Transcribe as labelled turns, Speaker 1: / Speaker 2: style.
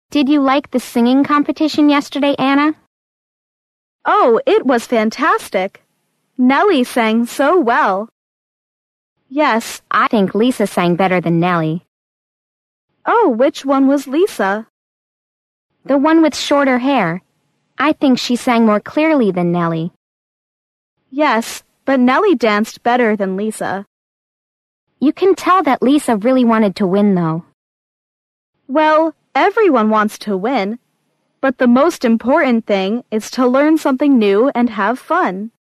Speaker 1: Did you like the singing competition yesterday, Anna?
Speaker 2: Oh, it was fantastic. Nellie sang so well. Yes,
Speaker 1: I think Lisa sang better than Nellie.
Speaker 2: Oh, which one was Lisa?
Speaker 1: The one with shorter hair. I think she sang more clearly than Nellie.
Speaker 2: Yes, but Nellie danced better than Lisa.
Speaker 1: You can tell that Lisa really wanted to win, though.
Speaker 2: Well, everyone wants to win, but the most important thing is to learn something new and have fun.